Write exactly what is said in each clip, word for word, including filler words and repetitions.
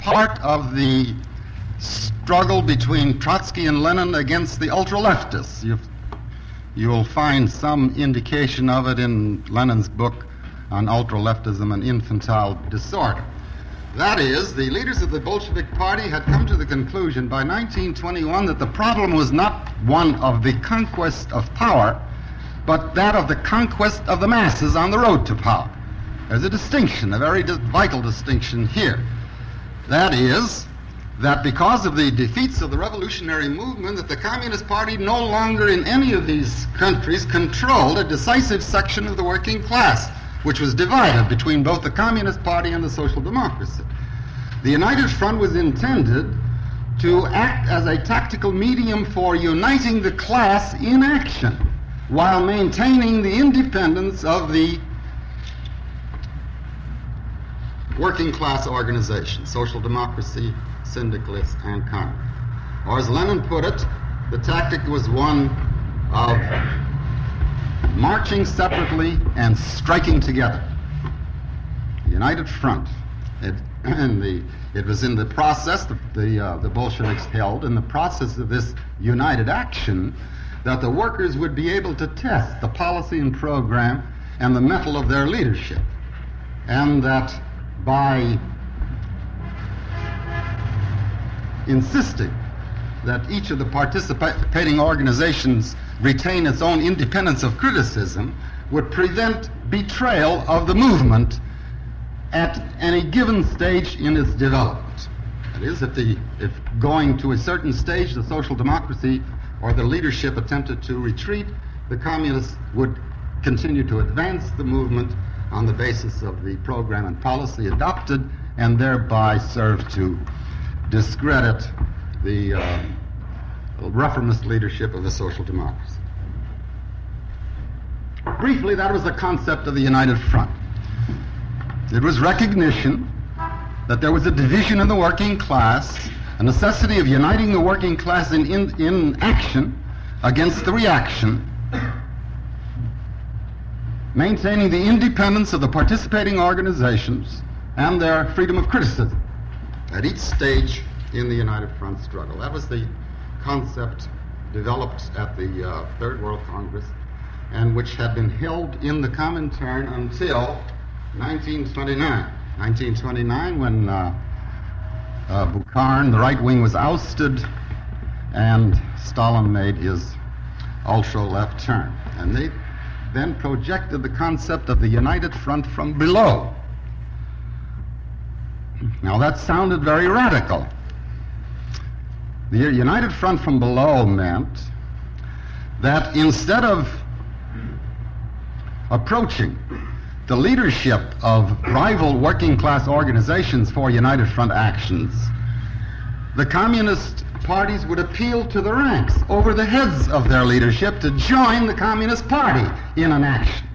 part of the struggle between Trotsky and Lenin against the ultra-leftists. You've, you'll find some indication of it in Lenin's book on ultra-leftism and infantile disorder. That is, the leaders of the Bolshevik Party had come to the conclusion by nineteen twenty-one that the problem was not one of the conquest of power, but that of the conquest of the masses on the road to power. There's a distinction, a very di- vital distinction here. That is, that because of the defeats of the revolutionary movement, that the Communist Party no longer in any of these countries controlled a decisive section of the working class, which was divided between both the Communist Party and the Social Democracy. The United Front was intended to act as a tactical medium for uniting the class in action while maintaining the independence of the working class organizations, social democracy, syndicalists, and communists. Or as Lenin put it, the tactic was one of marching separately and striking together. The United Front. It, and the, it was in the process that the, uh, the Bolsheviks held, in the process of this united action, that the workers would be able to test the policy and program and the mettle of their leadership. And that by insisting that each of the participating organizations retain its own independence of criticism would prevent betrayal of the movement at any given stage in its development. That is, if, the, if going to a certain stage the social democracy or the leadership attempted to retreat, the communists would continue to advance the movement on the basis of the program and policy adopted, and thereby serve to discredit the uh, reformist leadership of the social democracy. Briefly, that was the concept of the United Front. It was recognition that there was a division in the working class, a necessity of uniting the working class in, in, in action against the reaction, maintaining the independence of the participating organizations and their freedom of criticism at each stage in the United Front struggle. That was the concept developed at the uh, Third World Congress, and which had been held in the Comintern until nineteen twenty-nine. nineteen twenty-nine, when uh, uh, Bukharin, the right wing, was ousted, and Stalin made his ultra-left turn. And they then projected the concept of the United Front from below. Now that sounded very radical. The United Front from below meant that instead of approaching the leadership of rival working class organizations for United Front actions, the communist parties would appeal to the ranks over the heads of their leadership to join the Communist Party in an action.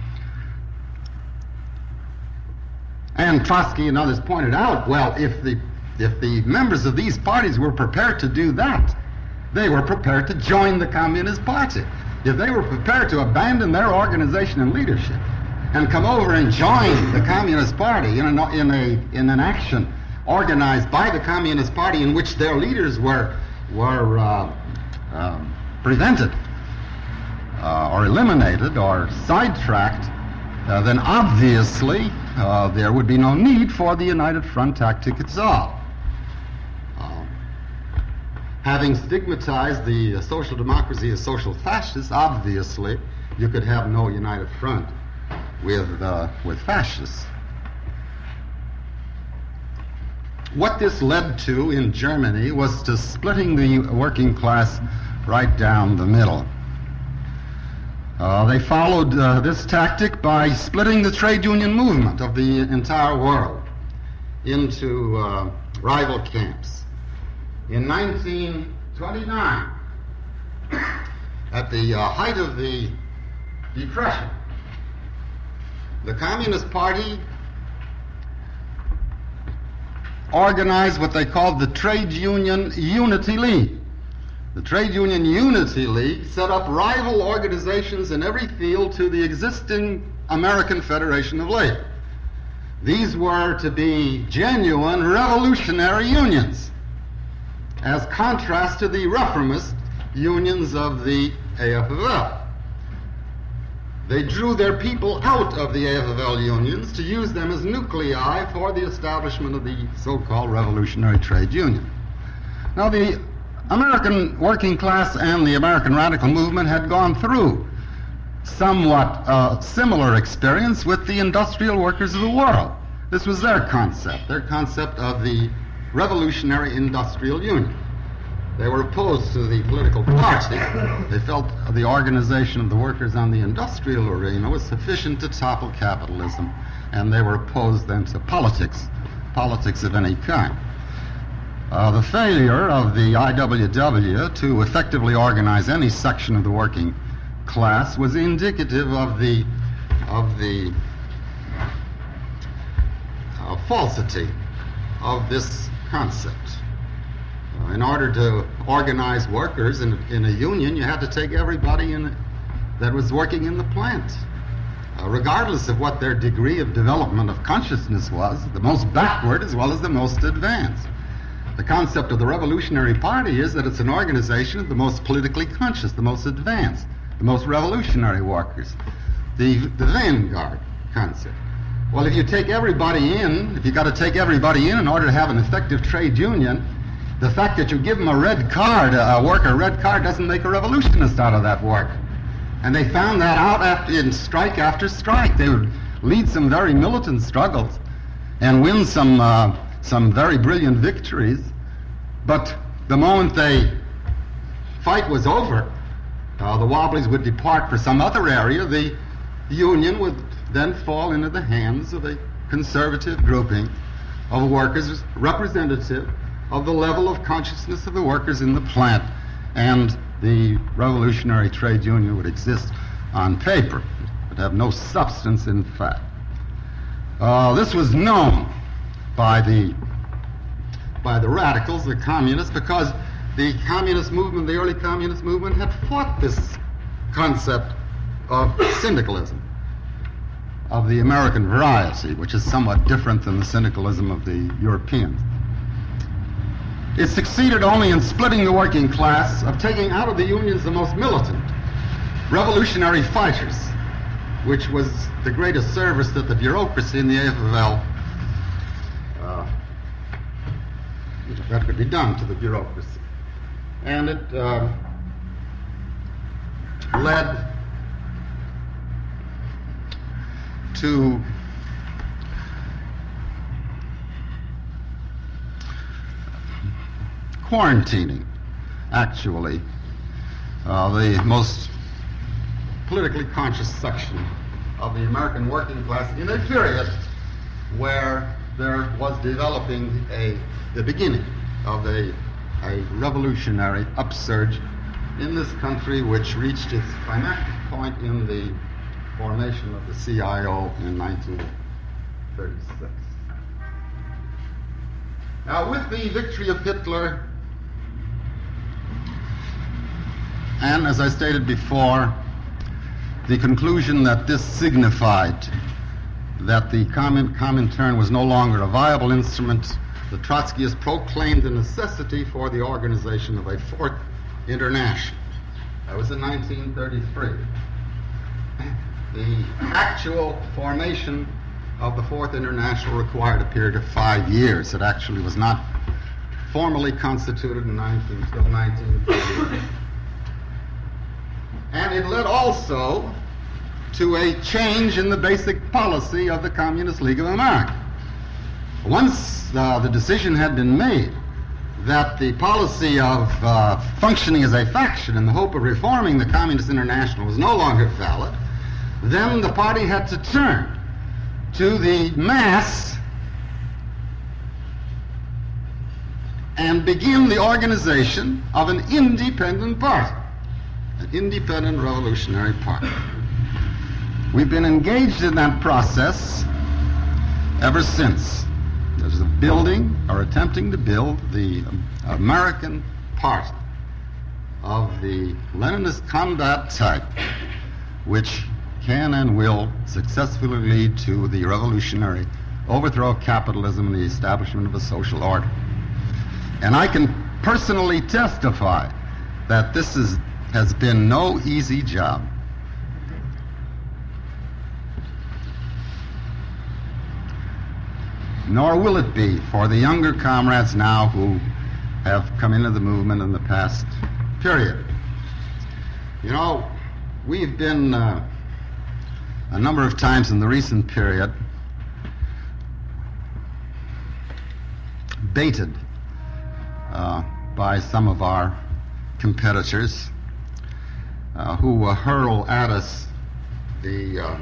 And Trotsky and others pointed out, well, if the if the members of these parties were prepared to do that, they were prepared to join the Communist Party. If they were prepared to abandon their organization and leadership and come over and join the Communist Party in, an, in, a, in an action organized by the Communist Party in which their leaders were, were uh, um, prevented uh, or eliminated or sidetracked, uh, then obviously uh, there would be no need for the United Front tactic at all. Uh, having stigmatized the uh, social democracy as social fascists, obviously you could have no United Front with, uh, with fascists. What this led to in Germany was to splitting the working class right down the middle. Uh, they followed uh, this tactic by splitting the trade union movement of the entire world into uh, rival camps. In nineteen twenty-nine, at the uh, height of the Depression, the Communist Party organized what they called the Trade Union Unity League. The Trade Union Unity League set up rival organizations in every field to the existing American Federation of Labor. These were to be genuine revolutionary unions, as contrast to the reformist unions of the A F F L. They drew their people out of the A F F L unions to use them as nuclei for the establishment of the so-called revolutionary trade union. Now, the American working class and the American radical movement had gone through somewhat uh, similar experience with the industrial workers of the world. This was their concept, their concept of the revolutionary industrial union. They were opposed to the political party. They felt the organization of the workers on the industrial arena was sufficient to topple capitalism, and they were opposed then to politics, politics of any kind. Uh, the failure of the I W W to effectively organize any section of the working class was indicative of the of the uh, falsity of this concept. Uh, in order to organize workers in, in a union, you had to take everybody in that was working in the plant, uh, regardless of what their degree of development of consciousness was, the most backward as well as the most advanced. The concept of the Revolutionary Party is that it's an organization of the most politically conscious, the most advanced, the most revolutionary workers, the, the vanguard concept. Well, if you take everybody in, if you've got to take everybody in in order to have an effective trade union, the fact that you give them a red card, a worker a red card, doesn't make a revolutionist out of that worker. And they found that out after, in strike after strike. They would lead some very militant struggles and win some uh, some very brilliant victories, but the moment the fight was over, uh, the Wobblies would depart for some other area. The union would then fall into the hands of a conservative grouping of workers representative of the level of consciousness of the workers in the plant, and the revolutionary trade union would exist on paper, but have no substance in fact. Uh, this was known by the by the radicals, the communists, because the communist movement, the early communist movement, had fought this concept of syndicalism, of the American variety, which is somewhat different than the syndicalism of the Europeans. It succeeded only in splitting the working class, of taking out of the unions the most militant, revolutionary fighters, which was the greatest service that the bureaucracy in the A F F L uh, that could be done to the bureaucracy. And it uh, led to quarantining, actually, uh, the most politically conscious section of the American working class in a period where there was developing a the beginning of a, a revolutionary upsurge in this country, which reached its climactic point in the formation of the C I O in nineteen thirty-six. Now, with the victory of Hitler, and as I stated before, the conclusion that this signified that the Comintern was no longer a viable instrument, the Trotskyists proclaimed the necessity for the organization of a Fourth International. That was in nineteen thirty-three. The actual formation of the Fourth International required a period of five years. It actually was not formally constituted in nineteen, until nineteen thirty. And it led also to a change in the basic policy of the Communist League of America. Once uh, the decision had been made that the policy of uh, functioning as a faction in the hope of reforming the Communist International was no longer valid, then the party had to turn to the mass and begin the organization of an independent party, an independent revolutionary party. We've been engaged in that process ever since. There's a building, or attempting to build, the American Party of the Leninist combat type, which can and will successfully lead to the revolutionary overthrow of capitalism and the establishment of a social order. And I can personally testify that this is, has been no easy job. Nor will it be for the younger comrades now who have come into the movement in the past period. You know, we've been uh, a number of times in the recent period baited uh, by some of our competitors uh, who uh, hurl at us the uh,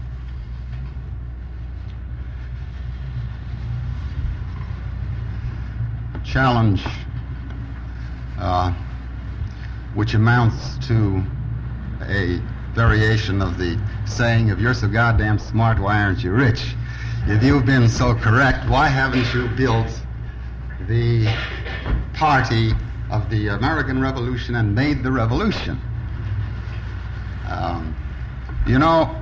challenge uh, which amounts to a variation of the saying, if you're so goddamn smart, why aren't you rich? If you've been so correct, why haven't you built the party of the American Revolution and made the revolution? Um, you know,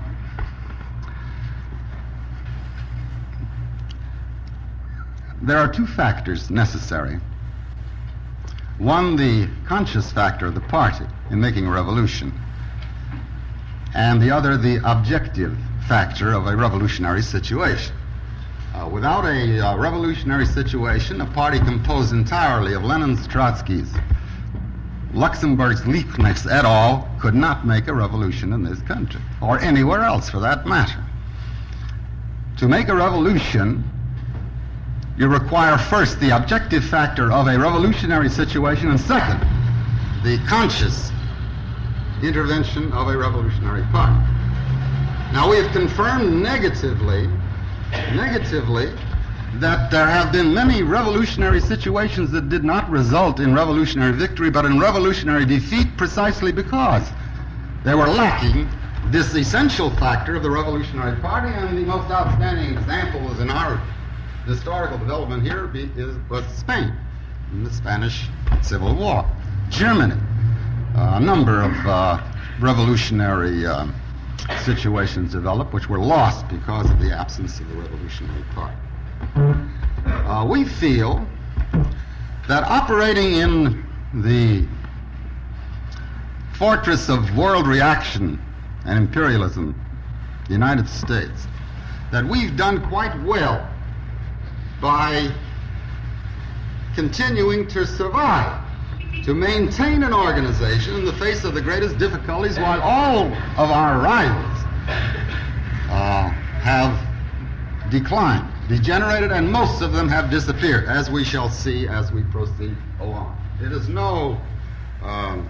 there are two factors necessary. One, the conscious factor of the party in making a revolution, and the other, the objective factor of a revolutionary situation. Uh, without a uh, revolutionary situation, a party composed entirely of Lenin's, Trotsky's, Luxemburg's, Liebknechts et al. Could not make a revolution in this country, or anywhere else for that matter. To make a revolution, you require first the objective factor of a revolutionary situation, and second, the conscious intervention of a revolutionary party. Now, we have confirmed negatively, negatively, that there have been many revolutionary situations that did not result in revolutionary victory, but in revolutionary defeat, precisely because they were lacking this essential factor of the revolutionary party. And the most outstanding example is in our historical development here be, is, was Spain, in the Spanish Civil War. Germany, uh, a number of uh, revolutionary uh, situations developed which were lost because of the absence of the revolutionary party. Uh, we feel that operating in the fortress of world reaction and imperialism, the United States, that we've done quite well by continuing to survive, to maintain an organization in the face of the greatest difficulties, while all of our rivals uh, have declined, degenerated, and most of them have disappeared, as we shall see as we proceed along. It is no um,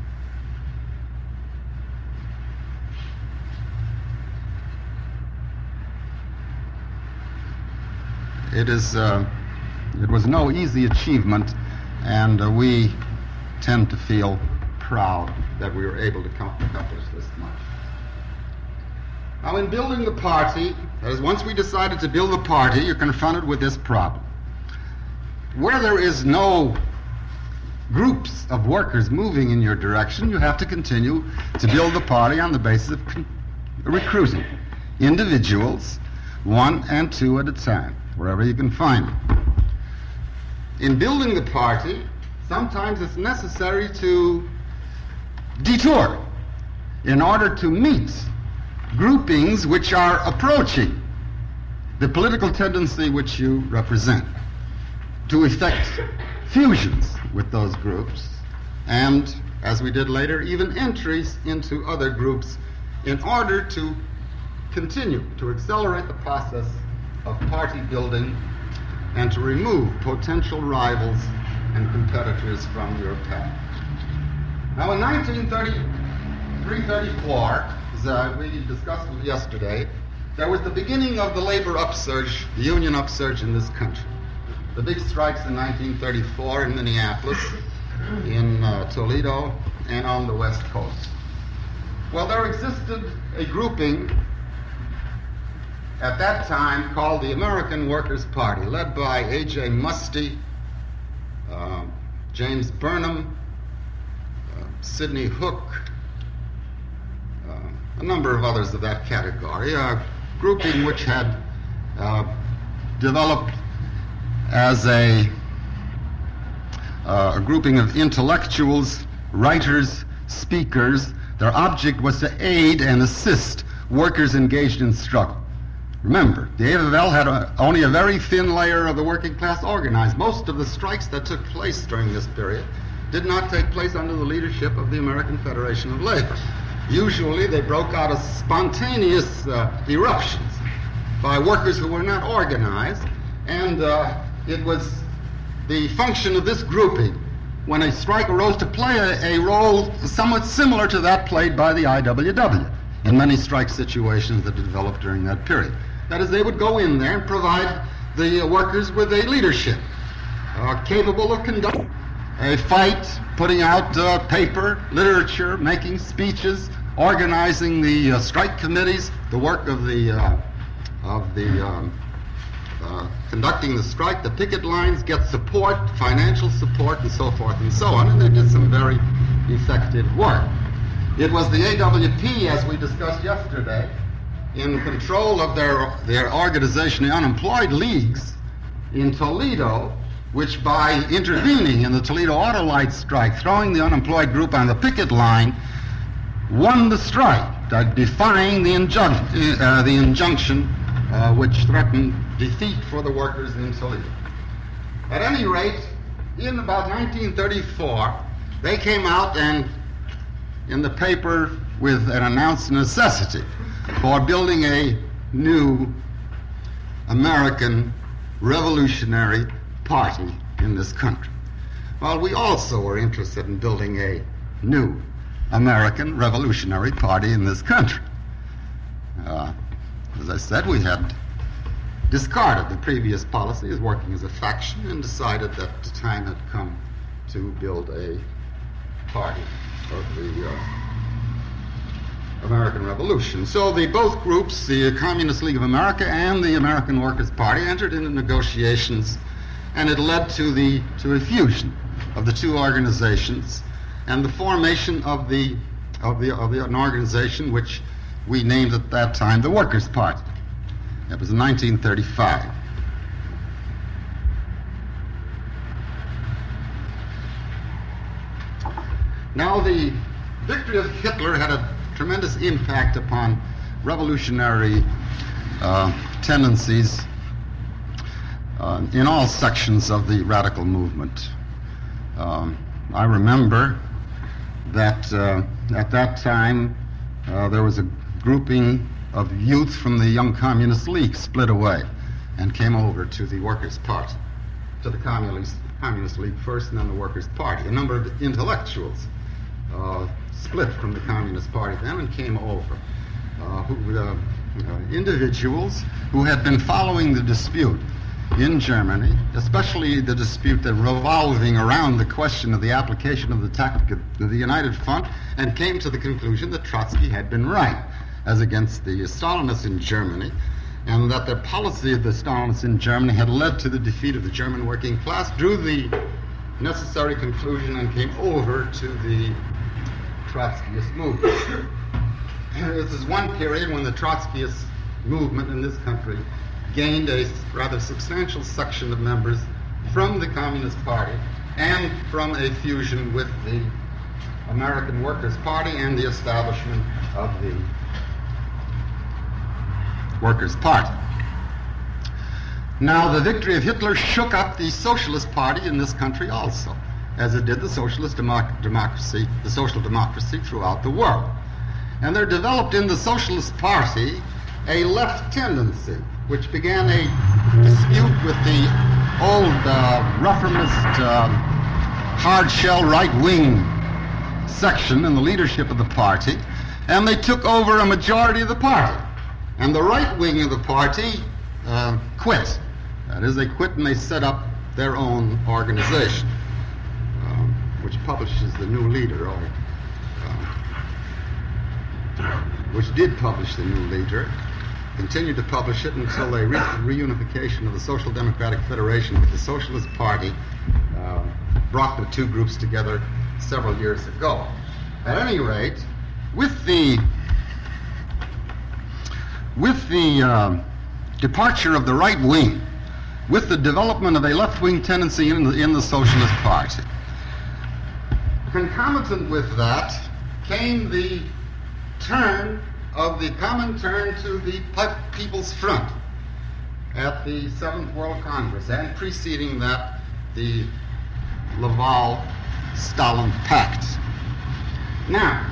it is uh, it was no easy achievement, and uh, we tend to feel proud that we were able to accomplish this much. Now, in building the party, that is, once we decided to build the party, you're confronted with this problem. Where there is no groups of workers moving in your direction, you have to continue to build the party on the basis of con- recruiting individuals, one and two at a time, wherever you can find them. In building the party, sometimes it's necessary to detour in order to meet groupings which are approaching the political tendency which you represent, to effect fusions with those groups, and, as we did later, even entries into other groups in order to continue to accelerate the process of party building and to remove potential rivals and competitors from your path. Now, in nineteen thirty-three thirty-four, as uh, we discussed yesterday, there was the beginning of the labor upsurge, the union upsurge in this country. The big strikes in nineteen thirty-four in Minneapolis, in uh, Toledo, and on the West Coast. Well, there existed a grouping at that time called the American Workers' Party, led by A J Muste, uh, James Burnham, uh, Sidney Hook, uh, a number of others of that category, a grouping which had uh, developed as a, uh, a grouping of intellectuals, writers, speakers. Their object was to aid and assist workers engaged in struggle. Remember, the A F L had a, only a very thin layer of the working class organized. Most of the strikes that took place during this period did not take place under the leadership of the American Federation of Labor. Usually they broke out as spontaneous uh, eruptions by workers who were not organized, and uh, it was the function of this grouping when a strike arose to play a, a role somewhat similar to that played by the I W W in many strike situations that developed during that period. That is, they would go in there and provide the uh, workers with a leadership uh, capable of conducting a fight, putting out uh, paper, literature, making speeches, organizing the uh, strike committees, the work of the uh, of the um, uh, conducting the strike, the picket lines, get support, financial support, and so forth and so on. And they did some very effective work. It was the A W P, as we discussed yesterday, in control of their their organization, the Unemployed Leagues in Toledo, which by intervening in the Toledo Auto Light strike, throwing the unemployed group on the picket line, won the strike, uh, defying the, injun- uh, the injunction uh, which threatened defeat for the workers in Toledo. At any rate, in about nineteen thirty-four, they came out and in the paper with an announced necessity for building a new American revolutionary party in this country. Well, we also were interested in building a new American revolutionary party in this country. Uh, as I said, we had discarded the previous policy as working as a faction and decided that the time had come to build a party of the uh, American Revolution. So the both groups, the Communist League of America and the American Workers' Party, entered into negotiations, and it led to the to a fusion of the two organizations and the formation of the of the of the an organization which we named at that time the Workers' Party. It was in nineteen thirty-five. Now, the victory of Hitler had a tremendous impact upon revolutionary uh, tendencies uh, in all sections of the radical movement. Um, I remember that uh, at that time uh, there was a grouping of youth from the Young Communist League split away and came over to the Workers' Party, to the Communist, Communist League first and then the Workers' Party. A number of intellectuals uh, split from the Communist Party then and came over. Uh, who, uh, uh, individuals who had been following the dispute in Germany, especially the dispute that revolving around the question of the application of the tactic of the United Front, and came to the conclusion that Trotsky had been right as against the Stalinists in Germany, and that the policy of the Stalinists in Germany had led to the defeat of the German working class, drew the necessary conclusion and came over to the Trotskyist movement. This is one period when the Trotskyist movement in this country gained a rather substantial section of members from the Communist Party and from a fusion with the American Workers' Party and the establishment of the Workers' Party. Now, the victory of Hitler shook up the Socialist Party in this country also, as it did the socialist democ- democracy, the social democracy throughout the world. And there developed in the Socialist Party a left tendency, which began a dispute with the old uh, reformist, uh, hard-shell right-wing section in the leadership of the party, and they took over a majority of the party. And the right wing of the party uh, quit. That is, they quit and they set up their own organization, uh, which publishes the New Leader, or uh, which did publish the New Leader, continued to publish it until they reached the reunification of the Social Democratic Federation with the Socialist Party, uh, brought the two groups together several years ago. At any rate, with the With the uh, departure of the right wing with the development of a left-wing tendency in the, in the Socialist Party. Concomitant with that came the turn of the common turn to the People's Front at the Seventh World Congress, and preceding that, the Laval-Stalin Pact. Now,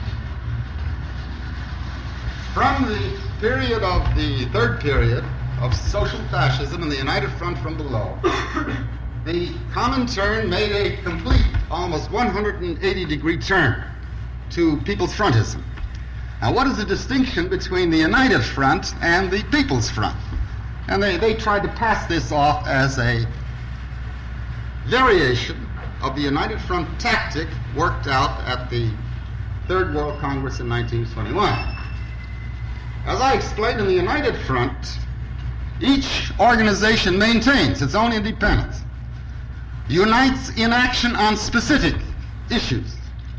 from the period of the third period of social fascism and the United Front from below, the Comintern made a complete, almost one hundred eighty degree turn to People's Frontism. Now, what is the distinction between the United Front and the People's Front? And they, they tried to pass this off as a variation of the United Front tactic worked out at the Third World Congress in nineteen twenty-one. As I explained, in the United Front, each organization maintains its own independence, unites in action on specific issues,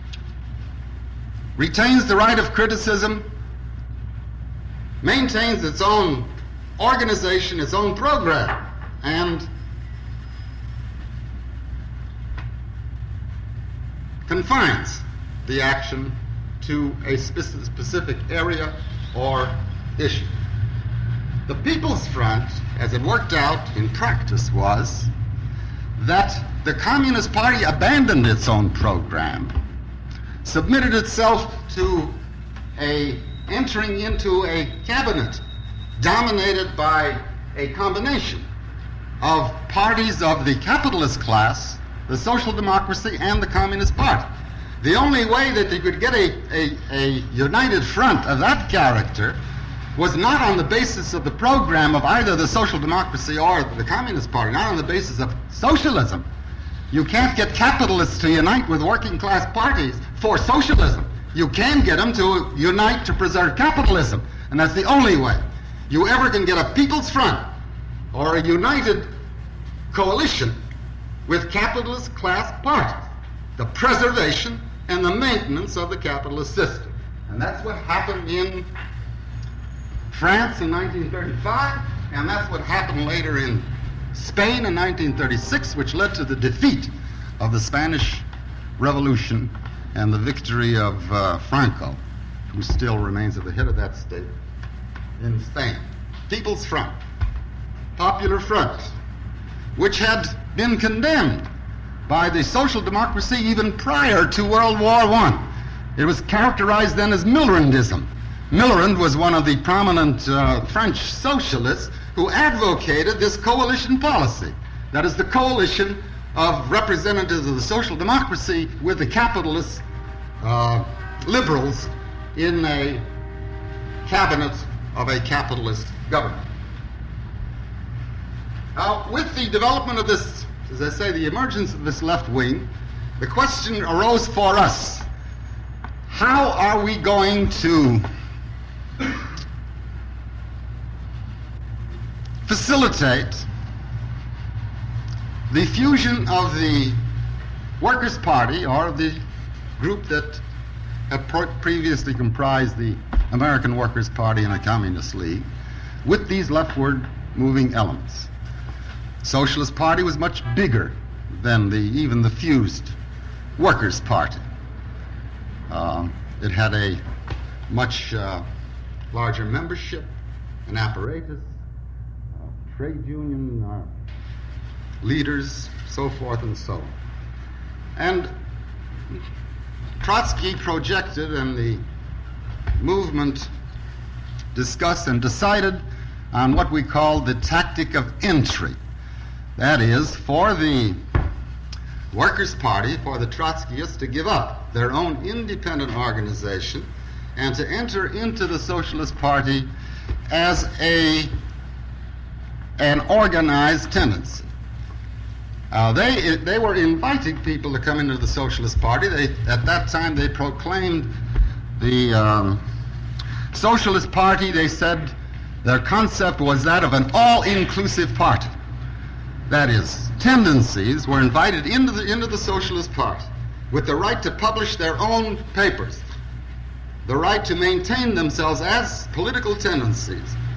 retains the right of criticism, maintains its own organization, its own program, and confines the action to a speci- specific area or issue. The People's Front, as it worked out in practice, was that the Communist Party abandoned its own program, submitted itself to a entering into a cabinet dominated by a combination of parties of the capitalist class, the Social Democracy, and the Communist Party. The only way that they could get a, a, a united front of that character was not on the basis of the program of either the Social Democracy or the Communist Party, not on the basis of socialism. You can't get capitalists to unite with working class parties for socialism. You can get them to unite to preserve capitalism, and that's the only way you ever can get a People's Front or a united coalition with capitalist class parties, the preservation and the maintenance of the capitalist system. And that's what happened in France in nineteen thirty-five, and that's what happened later in Spain in nineteen thirty-six, which led to the defeat of the Spanish Revolution and the victory of uh, Franco, who still remains at the head of that state in Spain. People's Front, Popular Front, which had been condemned by the Social Democracy even prior to World War One. It was characterized then as Millerandism. Millerand was one of the prominent uh, French socialists who advocated this coalition policy. That is, the coalition of representatives of the Social Democracy with the capitalist uh, liberals in a cabinet of a capitalist government. Now, with the development of this, as I say, the emergence of this left wing, the question arose for us: how are we going to facilitate the fusion of the Workers' Party, or the group that had previously comprised the American Workers' Party and a Communist League, with these leftward moving elements? Socialist Party was much bigger than the even the fused Workers' Party. Um, it had a much uh, larger membership, an apparatus, uh, trade union uh, leaders, so forth and so on. And Trotsky projected, and the movement discussed and decided on what we call the tactic of entry. That is, for the Workers' Party, for the Trotskyists to give up their own independent organization and to enter into the Socialist Party as a an organized tendency. Uh, they they were inviting people to come into the Socialist Party. They, at that time, they proclaimed the um, Socialist Party. They said their concept was that of an all-inclusive party. That is, tendencies were invited into the into the Socialist Party with the right to publish their own papers, the right to maintain themselves as political tendencies,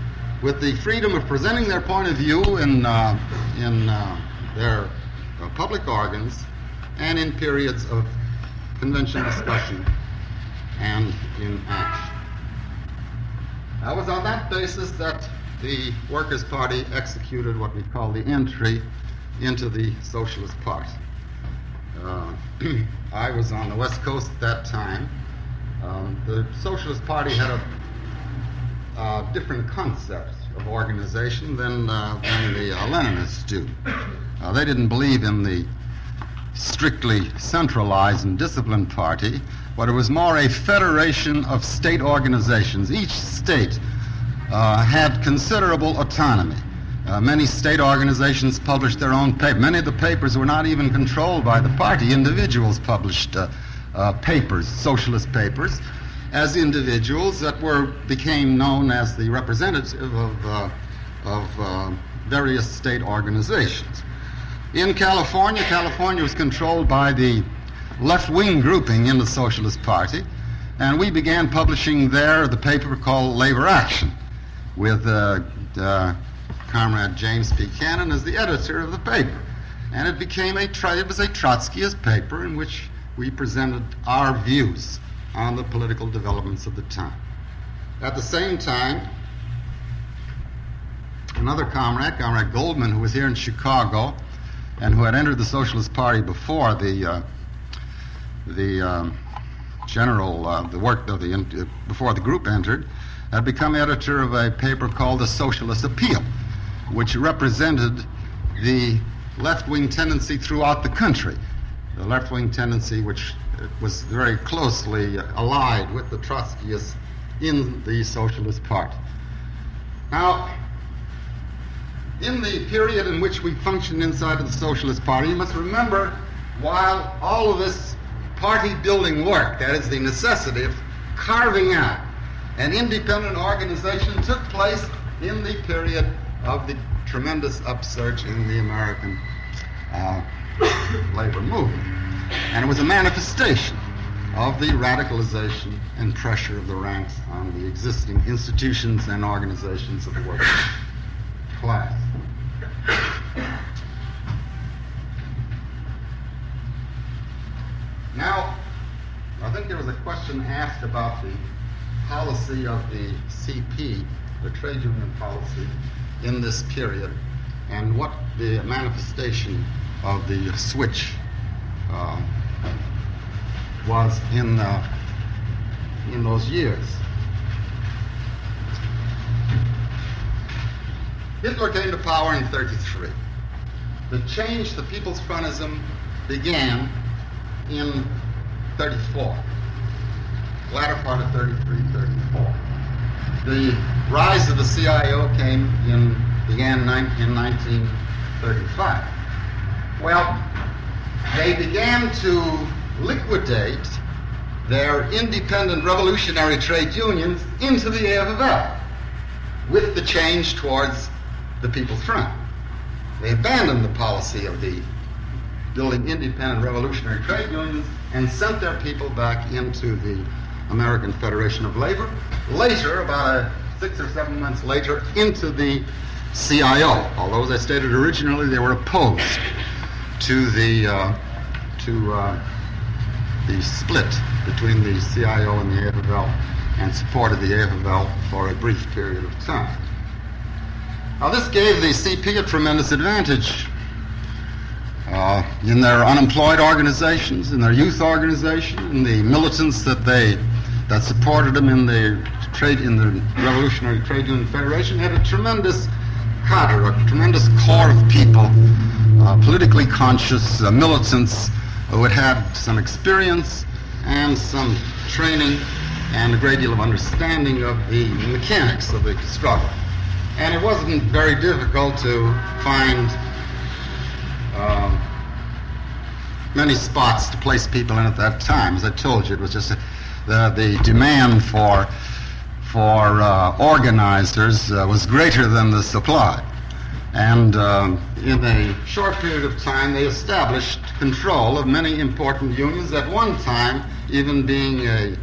with the freedom of presenting their point of view in, uh, in uh, their uh, public organs and in periods of convention discussion and in action. It was on that basis that the Workers' Party executed what we call the entry into the Socialist Party. Uh, I was on the West Coast at that time. Um, the Socialist Party had a uh, different concept of organization than, uh, than the uh, Leninists do. Uh, they didn't believe in the strictly centralized and disciplined party, but it was more a federation of state organizations. Each state uh, had considerable autonomy. Uh, many state organizations published their own paper. Many of the papers were not even controlled by the party. Individuals published uh, uh, papers, socialist papers, as individuals that were became known as the representative of, uh, of uh, various state organizations. In California, California was controlled by the left-wing grouping in the Socialist Party, and we began publishing there the paper called Labor Action, with uh, uh, Comrade James P. Cannon as the editor of the paper. And it became a, it was a Trotskyist paper in which we presented our views on the political developments of the time. At the same time, another comrade, Comrade Goldman, who was here in Chicago and who had entered the Socialist Party before the uh, the um, general, uh, the work of the, uh, before the group entered, had become editor of a paper called The Socialist Appeal, which represented the left-wing tendency throughout the country, the left-wing tendency which was very closely allied with the Trotskyists in the Socialist Party. Now, in the period in which we functioned inside of the Socialist Party, you must remember, while all of this party-building work, that is the necessity of carving out an independent organization, took place in the period of the tremendous upsurge in the American uh, labor movement. And it was a manifestation of the radicalization and pressure of the ranks on the existing institutions and organizations of the working class. Now, I think there was a question asked about the policy of the C P, the trade union policy, in this period, and what the manifestation of the switch uh, was in uh, in those years. Hitler came to power in thirty-three. The change to People's Frontism began in thirty-four, latter part of thirty-three, thirty-four. The rise of the C I O came in, began in nineteen thirty-five. Well, they began to liquidate their independent revolutionary trade unions into the A F F L with the change towards the People's Front. They abandoned the policy of the building independent revolutionary trade unions and sent their people back into the American Federation of Labor. Later, about a six or seven months later, into the C I O. Although, as I stated originally, they were opposed to the uh, to uh, the split between the C I O and the A F F L, and supported the A F F L for a brief period of time. Now, this gave the C P a tremendous advantage uh, in their unemployed organizations, in their youth organization, in the militants that they that supported them in the trade in the Revolutionary Trade Union Federation. Had a tremendous cadre, a tremendous core of people, uh, politically conscious uh, militants who had had some experience and some training and a great deal of understanding of the mechanics of the struggle. And it wasn't very difficult to find um, many spots to place people in at that time. As I told you, it was just a, the, the demand for, for uh, organizers uh, was greater than the supply. And um, in a short period of time, they established control of many important unions, at one time even being a,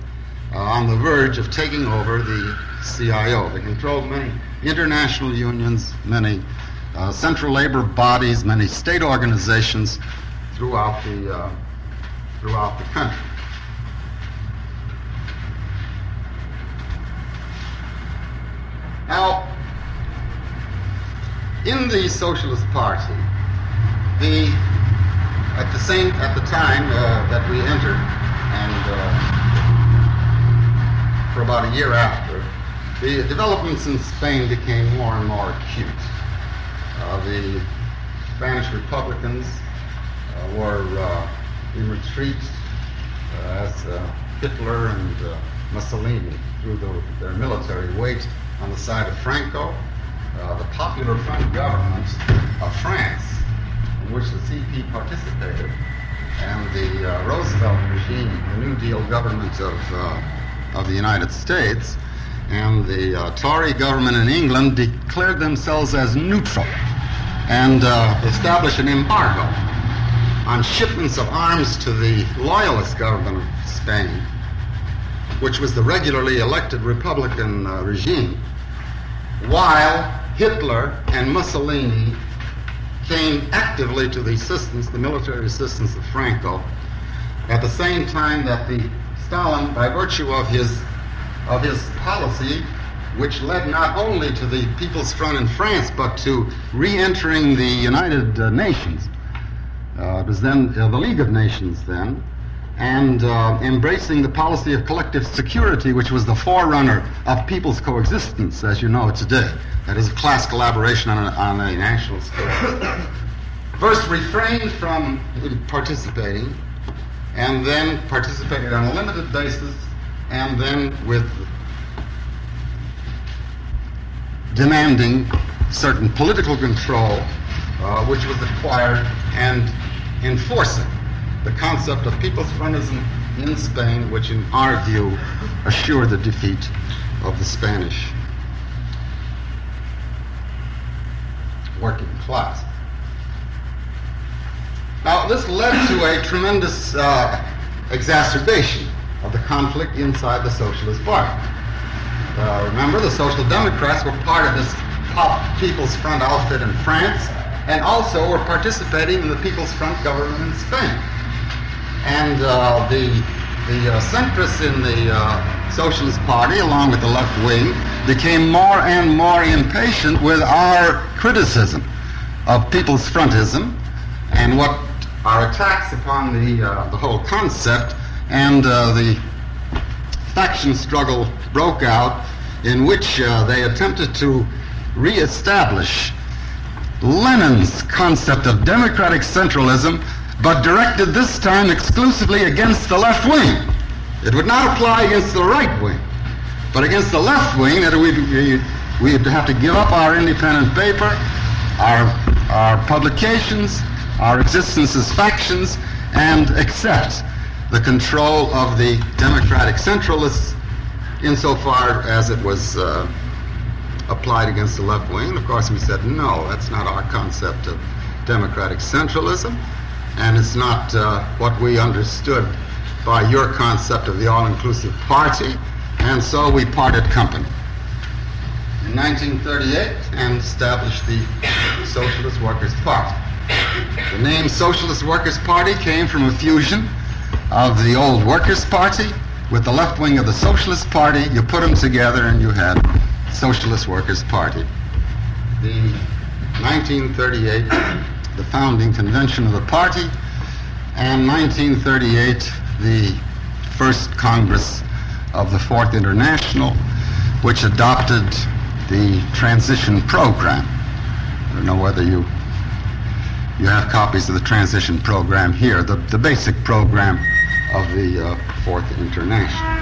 uh, on the verge of taking over the C I O. They controlled many international unions, many uh, central labor bodies, many state organizations throughout the uh, throughout the country. Now, in the Socialist Party, the at the same at the time uh, that we entered, and uh, for about a year after, the developments in Spain became more and more acute. Uh, the Spanish Republicans uh, were uh, in retreat uh, as uh, Hitler and uh, Mussolini threw the, their military weight on the side of Franco. Uh, the Popular Front government of France, in which the C P participated, and the uh, Roosevelt regime, the New Deal government of, uh, of the United States, and the uh, Tory government in England declared themselves as neutral and uh, established an embargo on shipments of arms to the loyalist government of Spain, which was the regularly elected Republican uh, regime, while Hitler and Mussolini came actively to the assistance, the military assistance of Franco, at the same time that the Stalin, by virtue of his of his policy, which led not only to the People's Front in France, but to re-entering the United uh, Nations. Uh, it was then uh, the League of Nations then, and uh, embracing the policy of collective security, which was the forerunner of people's coexistence, as you know it today. That is, a class collaboration on a, on a national scale. First refrained from participating, and then participated on a limited basis, and then with demanding certain political control, uh, which was acquired, and enforcing the concept of People's Frontism in Spain, which in our view assured the defeat of the Spanish working class. Now, this led to a tremendous uh, exacerbation of the conflict inside the Socialist Party. Uh, remember, the Social Democrats were part of this People's Front outfit in France, and also were participating in the People's Front government in Spain. And uh, the, the uh, centrists in the uh, Socialist Party, along with the left wing, became more and more impatient with our criticism of People's Frontism and what our attacks upon the, uh, the whole concept, and uh, the faction struggle broke out, in which uh, they attempted to reestablish Lenin's concept of democratic centralism, but directed this time exclusively against the left wing. It would not apply against the right wing, but against the left wing, that we'd, we'd have to give up our independent paper, our, our publications, our existence as factions, and accept the control of the democratic centralists insofar as it was uh, applied against the left wing. And of course we said, no, that's not our concept of democratic centralism, and it's not uh, what we understood by your concept of the all-inclusive party, and so we parted company in nineteen thirty-eight and established the Socialist Workers' Party. The name Socialist Workers' Party came from a fusion of the old Workers' Party with the left wing of the Socialist Party. You put them together and you had Socialist Workers' Party. The nineteen thirty-eight, the founding convention of the party, and nineteen thirty-eight, the first Congress of the Fourth International, which adopted the transition program. I don't know whether you you have copies of the transition program here, the, the basic program of the uh, Fourth International.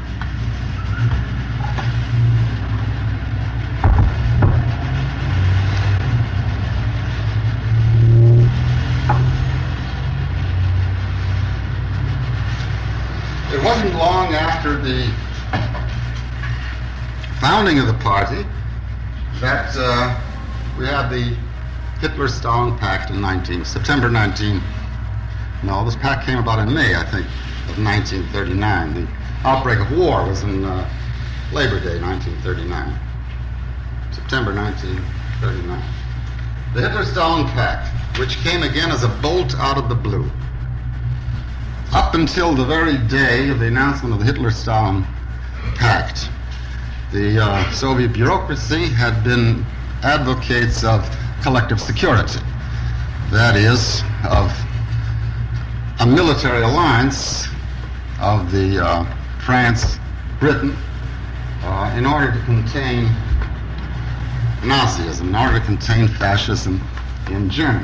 It wasn't long after the founding of the party that uh, we had the Hitler-Stalin Pact in nineteen, September nineteen. No, this pact came about in May, I think, of nineteen thirty-nine. The outbreak of war was in uh, Labor Day, nineteen thirty-nine. September nineteen thirty-nine. The Hitler-Stalin Pact, which came again as a bolt out of the blue. Up until the very day of the announcement of the Hitler-Stalin Pact, the uh, Soviet bureaucracy had been advocates of collective security. That is, of a military alliance of the uh, France, Britain, uh, in order to contain Nazism, in order to contain fascism in Germany.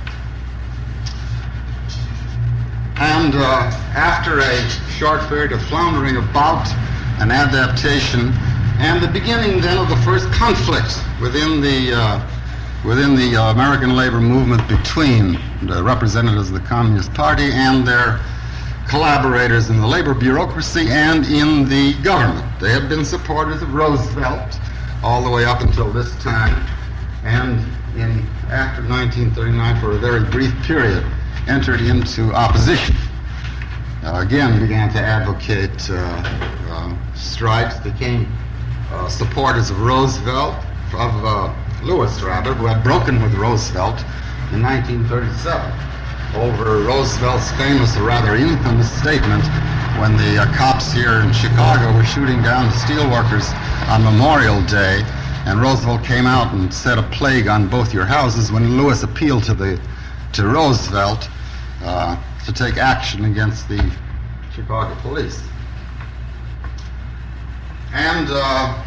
And uh, after a short period of floundering about, an adaptation, and the beginning then of the first conflict within the uh, within the uh, American labor movement between the representatives of the Communist Party and their collaborators in the labor bureaucracy and in the government. They had been supporters of Roosevelt all the way up until this time, and in after nineteen thirty-nine, for a very brief period, entered into opposition. Uh, again, began to advocate uh, uh, strikes, became uh, supporters of Roosevelt, of uh, Lewis rather, who had broken with Roosevelt in nineteen thirty-seven over Roosevelt's famous, or rather infamous, statement when the uh, cops here in Chicago were shooting down the steelworkers on Memorial Day, and Roosevelt came out and set a plague on both your houses. When Lewis appealed to the to Roosevelt uh, to take action against the Chicago police. And uh,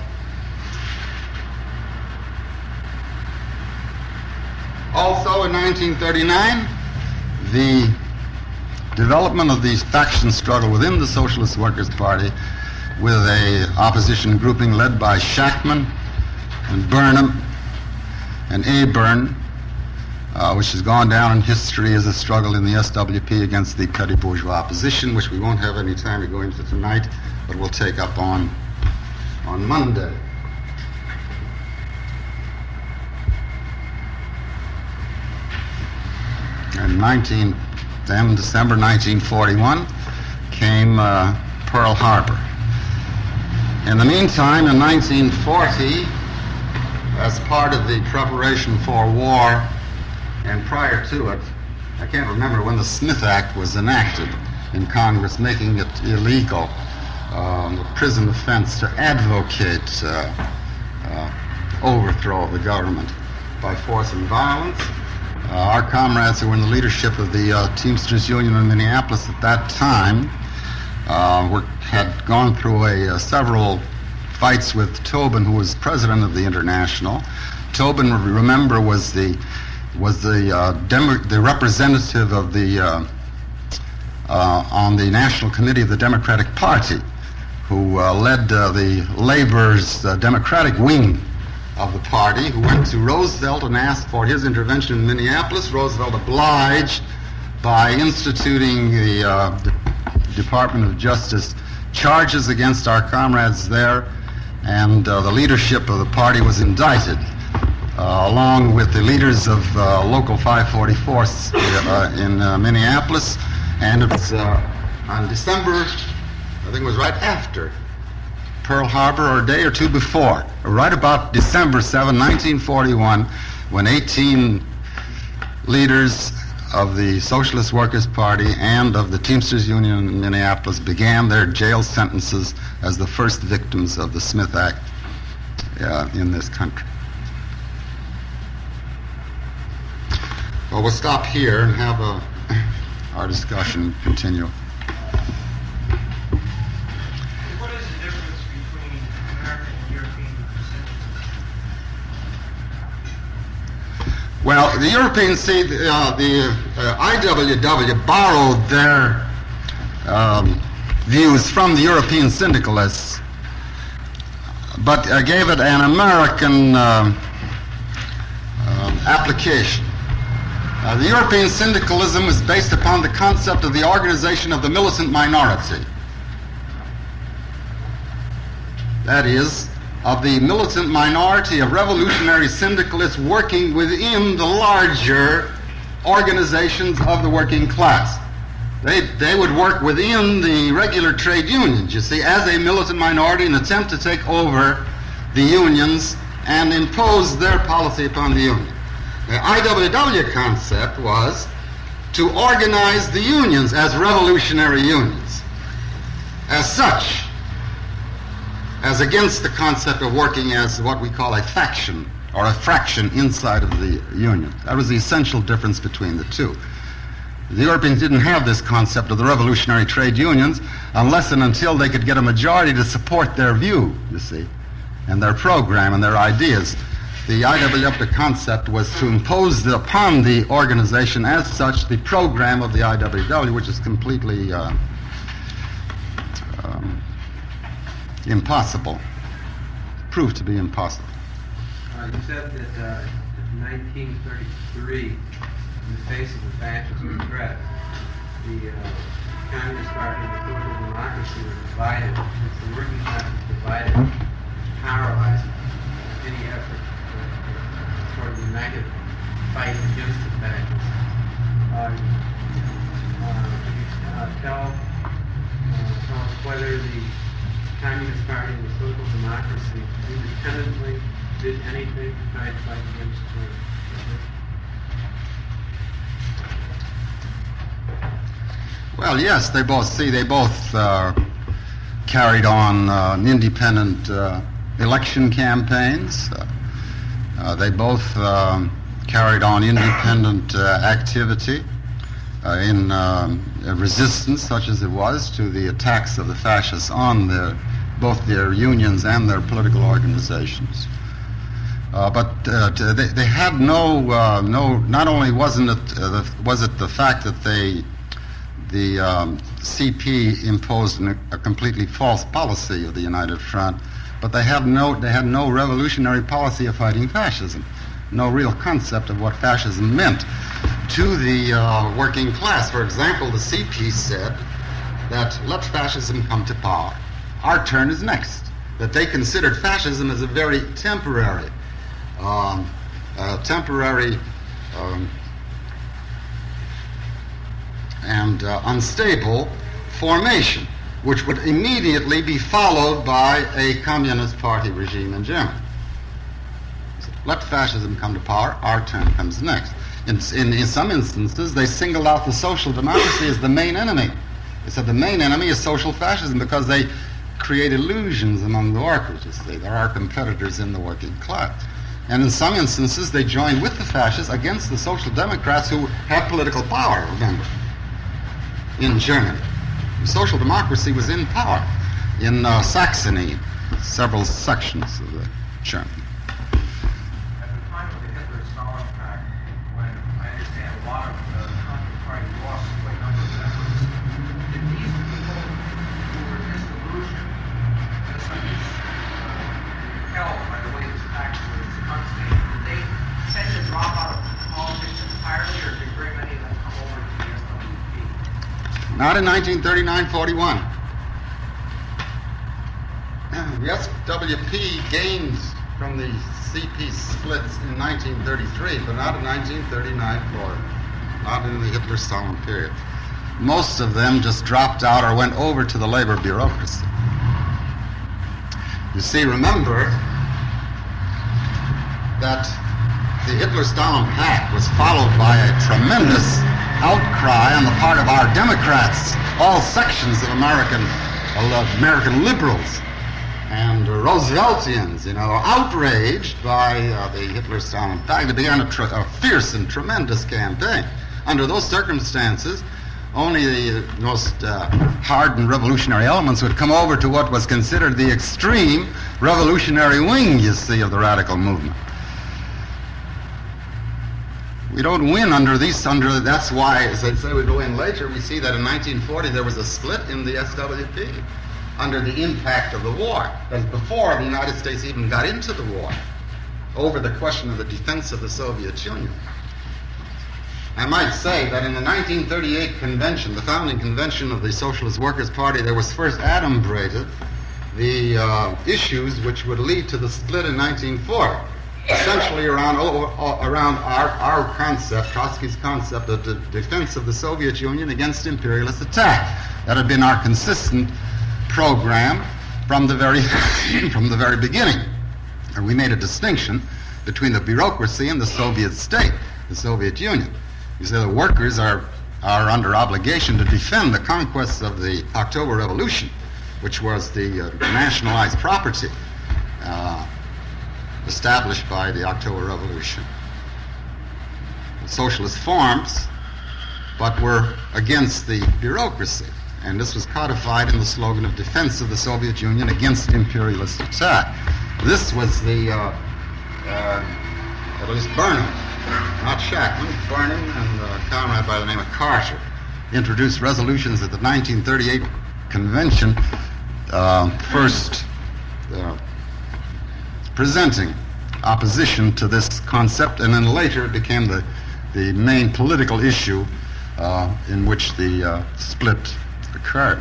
also in nineteen thirty-nine, the development of the faction struggle within the Socialist Workers' Party, with a opposition grouping led by Shachtman and Burnham and Aburn, uh, which has gone down in history as a struggle in the S W P against the petty bourgeois opposition, which we won't have any time to go into tonight, but we'll take up on on Monday. In nineteen, then December nineteen forty-one, came uh, Pearl Harbor. In the meantime, in nineteen forty, as part of the preparation for war, and prior to it, I can't remember when the Smith Act was enacted in Congress, making it illegal, um, a prison offense, to advocate uh, uh, overthrow of the government by force and violence. Uh, our comrades who were in the leadership of the uh, Teamsters Union in Minneapolis at that time uh, were, had gone through a, uh, several fights with Tobin, who was president of the International. Tobin, remember, was the was the uh, Demo- the representative of the uh, uh, on the National Committee of the Democratic Party, who uh, led uh, the labor's uh, Democratic wing of the party, who went to Roosevelt and asked for his intervention in Minneapolis. Roosevelt obliged by instituting the uh, D- Department of Justice charges against our comrades there, and uh, the leadership of the party was indicted, uh, along with the leaders of uh, Local five forty-four uh, in uh, Minneapolis. And it was uh, on December, I think it was right after Pearl Harbor, or a day or two before, right about December seventh, nineteen forty-one, when eighteen leaders of the Socialist Workers' Party and of the Teamsters Union in Minneapolis began their jail sentences as the first victims of the Smith Act uh, in this country. Well, we'll stop here and have a, our discussion continue. Well, the Europeans, see, uh, the uh, I W W borrowed their um, views from the European syndicalists, but uh, gave it an American uh, uh, application. Uh, the European syndicalism is based upon the concept of the organization of the militant minority. That is, of the militant minority of revolutionary syndicalists working within the larger organizations of the working class. They, they would work within the regular trade unions, you see, as a militant minority and attempt to take over the unions and impose their policy upon the union. The I W W concept was to organize the unions as revolutionary unions. As such, as against the concept of working as what we call a faction or a fraction inside of the union. That was the essential difference between the two. The Europeans didn't have this concept of the revolutionary trade unions unless and until they could get a majority to support their view, you see, and their program and their ideas. The I W W concept was to impose the, upon the organization as such the program of the I W W, which is completely uh, um, impossible, proved to be impossible. Uh, you said that uh, in nineteen thirty-three, in the face of the fascist threat, the uh, Communist Party and the political democracy were divided. Since the working class was divided, paralyzed any effort for a united fight against the fascists. Uh, uh, can you uh, tell, uh, tell us whether the Communist Party and the political democracy independently did anything to try to fight against the Well, yes, they both, see, they both uh, carried on uh, independent uh, election campaigns. Uh, uh, they both um, carried on independent uh, activity uh, in um, resistance, such as it was, to the attacks of the fascists on their, both their unions and their political organizations. Uh, but uh, they, they had no, uh, no. Not only wasn't it uh, the, was it the fact that they the um, C P imposed an, a completely false policy of the United Front, but they had no they had no revolutionary policy of fighting fascism, no real concept of what fascism meant to the uh, working class. For example, the C P said that let fascism come to power. Our turn is next. That they considered fascism as a very temporary, um, uh, temporary. Um, and uh, unstable formation, which would immediately be followed by a communist party regime in Germany. So let fascism come to power, our turn comes next. In, in, in some instances, they singled out the social democracy as the main enemy. They said the main enemy is social fascism because they create illusions among the workers. You see, there are competitors in the working class. And in some instances, they joined with the fascists against the social democrats who had political power, remember, in Germany. The social democracy was in power in uh, Saxony, several sections of the Germany. At the time of the Hitler-Stalin Pact, when I understand a lot of the Communist Party lost quite a number of members, did these people who were disillusioned, just like this, uh, repelled by the way this pact was consummated, did they tend to drop out of politics entirely, or did very many of them come over to the S W P? Not in nineteen thirty-nine forty-one. The S W P gained from the C P splits in nineteen thirty-three, but not in nineteen thirty-nine forty. Not in the Hitler-Stalin period. Most of them just dropped out or went over to the labor bureaucracy. You see, remember that the Hitler-Stalin Pact was followed by a tremendous outcry on the part of our Democrats, all sections of American, uh, American liberals and Rooseveltians, you know, outraged by uh, the Hitler-Stalin Pact. They began a, tr- a fierce and tremendous campaign. Under those circumstances, only the most uh, hardened revolutionary elements would come over to what was considered the extreme revolutionary wing, you see, of the radical movement. We don't win under these, under, that's why, as I say, we go in later, we see that in nineteen forty there was a split in the S W P under the impact of the war. That was before the United States even got into the war, over the question of the defense of the Soviet Union. I might say that in the nineteen thirty-eight convention, the founding convention of the Socialist Workers' Party, there was first adumbrated the uh, issues which would lead to the split in nineteen forty. essentially around around our, our concept, Trotsky's concept of the defense of the Soviet Union against imperialist attack. That had been our consistent program from the very from the very beginning. And we made a distinction between the bureaucracy and the Soviet state, the Soviet Union. You say the workers are are under obligation to defend the conquests of the October Revolution, which was the uh, nationalized property uh, established by the October Revolution. The socialist forms, but were against the bureaucracy. And this was codified in the slogan of defense of the Soviet Union against imperialist attack. This was the, uh, uh, at least Burnham, not Shachtman, Burnham and a comrade by the name of Carter introduced resolutions at the nineteen thirty-eight convention, uh, first uh, presenting opposition to this concept, and then later it became the, the main political issue uh, in which the uh, split occurred.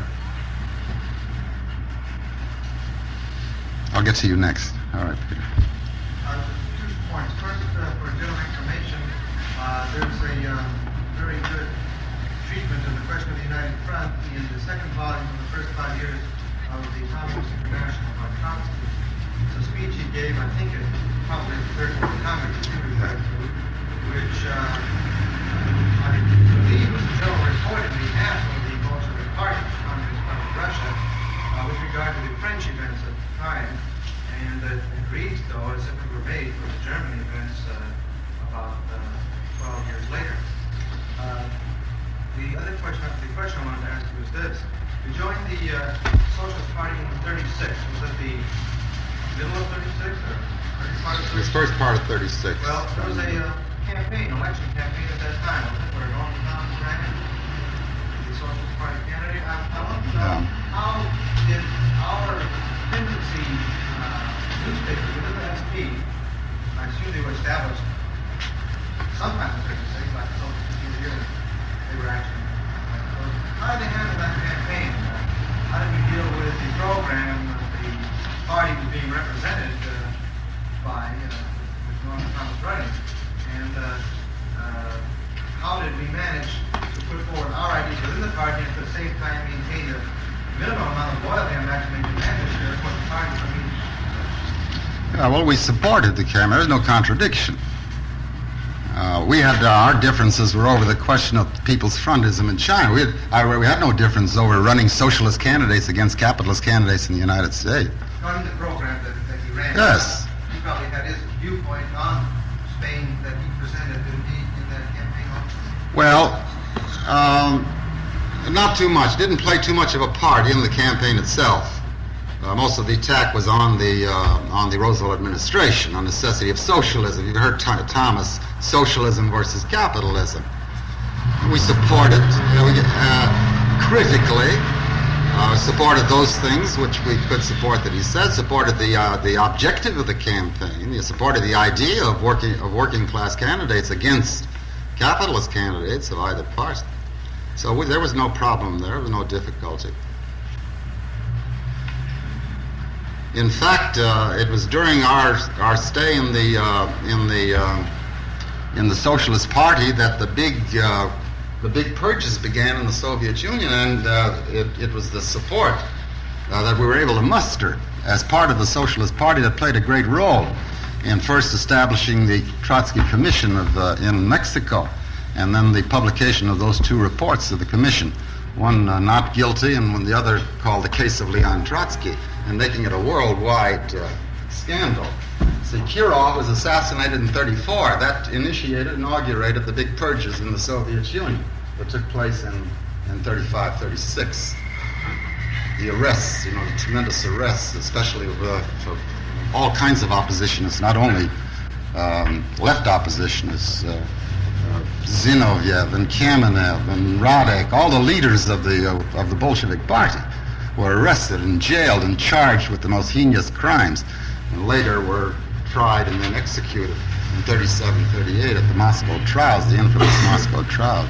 I'll get to you next. All right, Peter. Uh, two points. First, uh, for general information, uh, there's a um, very good treatment of the question of the United Front in the second volume of the first five years of the Communist International by Trotsky. It's a speech he gave, I think, at probably the third World Congress, which uh, I believe was a general report in behalf of the Bolshevik Party, the Communist Party of Russia, uh, with regard to the French events at the time. And uh, it reads, though, as if it were made for the German events uh, about uh, twelve years later. Uh, the other question, the question I wanted to ask you was this. You joined the uh, Socialist Party in thirty-six. Was it the middle of thirty-six or early part of thirty-six? It was first part of thirty-six. Well, there was a uh, campaign, election campaign at that time, wasn't it, where Norman Thomas ran in, the Socialist Party candidate. I, I want to know, Yeah. how did our tendency uh, newspaper within the S P, I assume they were established sometime in thirty-six, like the Social Security year, they were actually. Uh, how did they handle that campaign? Uh, how did we deal with the program that the party was being represented uh, by, uh, with Norman Thomas running? And uh, uh, how did we manage to put forward our ideas within the party and at the same time maintain a minimum amount of loyalty and actually demand to share what the party was being? Yeah, well, we supported the Cameron. There's no contradiction. Uh, we had uh, our differences were over the question of People's Frontism in China. We had, I, we had no difference over running socialist candidates against capitalist candidates in the United States. Not in the program that, that he ran. Yes. He probably had his viewpoint on Spain that he presented in, the, in that campaign also. Well, um, not too much. Didn't play too much of a part in the campaign itself. Uh, most of the attack was on the uh, on the Roosevelt administration, on the necessity of socialism. You've heard Th- Thomas, socialism versus capitalism. We supported, you know, we, uh, critically, uh, supported those things which we could support that he said. Supported the uh, the objective of the campaign. He supported the idea of working of working class candidates against capitalist candidates of either party. So we, there was no problem there. There was no difficulty. In fact, uh, it was during our our stay in the uh, in the uh, in the Socialist Party that the big uh, the big purges began in the Soviet Union, and uh, it, it was the support uh, that we were able to muster as part of the Socialist Party that played a great role in first establishing the Trotsky Commission of uh, in Mexico, and then the publication of those two reports of the Commission, one uh, not guilty and one the other called the Case of Leon Trotsky, and making it a worldwide uh, scandal. See, Kirov was assassinated in thirty-four. That initiated, inaugurated the big purges in the Soviet Union that took place in, in thirty-five, thirty-six. The arrests, you know, the tremendous arrests, especially of, uh, of all kinds of oppositionists, not only um, left oppositionists, uh, uh, Zinoviev and Kamenev and Radek, all the leaders of the uh, of the Bolshevik Party were arrested and jailed and charged with the most heinous crimes, and later were tried and then executed in thirty-seven, thirty-eight at the Moscow trials, the infamous Moscow trial.